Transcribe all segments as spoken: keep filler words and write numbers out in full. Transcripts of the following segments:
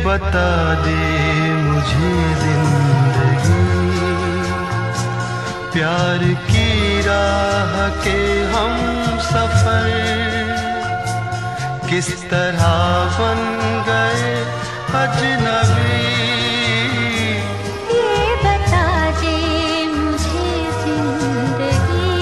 बता दे मुझे जिंदगी, प्यार की राह के हम सफर किस तरह बन गए अजनबी। ये बता दे मुझे जिंदगी,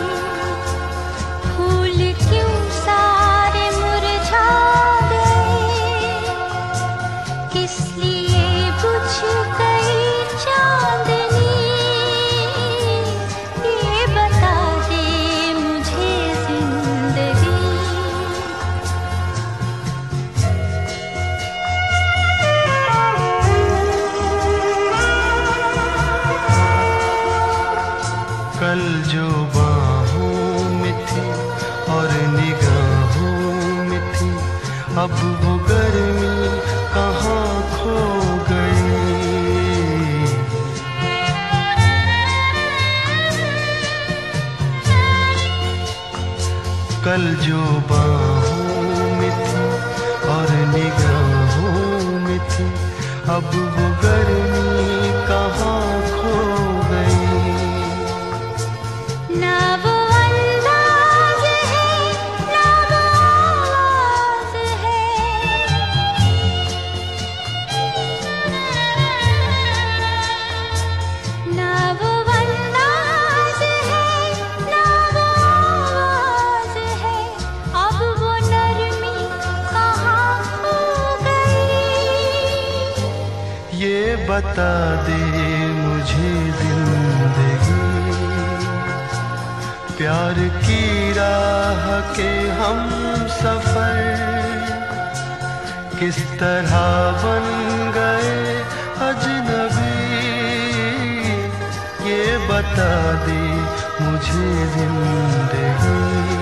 फूल क्यों सारे मुरझा गए, किस लिए बुझ गई चांदनी। ये बता दे मुझे जिंदगी। कल जो बाहों में थी और निगाहों में थी, अब वो गर्मी कहाँ खो गई। कल जो बाहों में थी और निगाहों में थी, अब वो गर्मी कहाँ खो गई। ना वो अंदाज है, ना वो आवाज है, ना वो अंदाज है, ना वो आवाज है, अब वो नरमी कहाँ खो गई। ये बता दे मुझे जिंदगी, प्यार की राह के हम सफर किस तरह बन गए अजनबी। ये बता दे मुझे जिंदगी।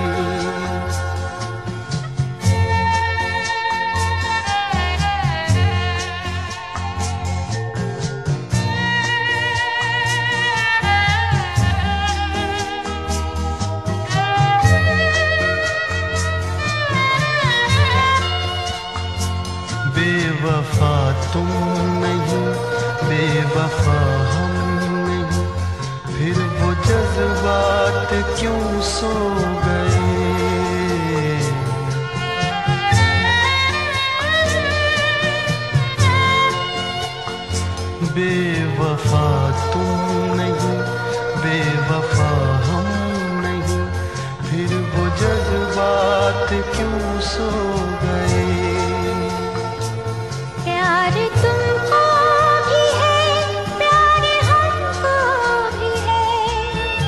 बेवफा तुम नहीं, बेवफा हम नहीं, फिर वो जज्बात क्यों सो गए। बेवफा तुम नहीं, बेवफा हम नहीं, फिर वो जज्बात क्यों सो गए। प्यार तुमको भी है, प्यार हमको भी है,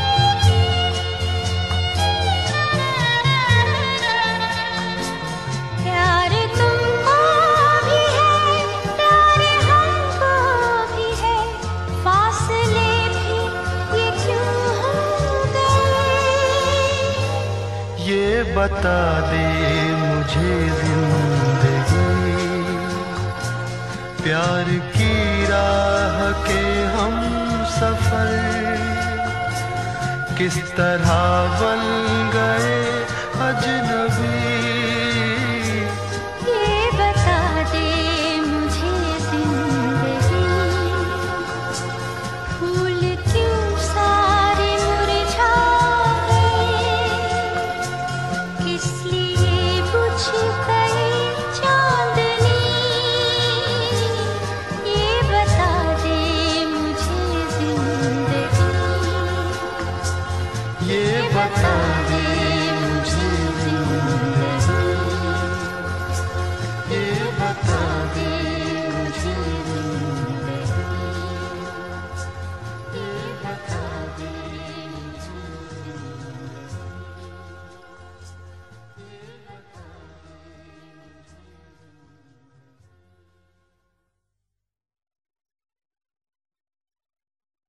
प्यार तुमको भी है, प्यार हमको भी है, फासले भी ये क्यों हो गए। ये बता दे मुझे जिंदगी, प्यार की राह के हम सफर किस तरह बन गए अजनबी।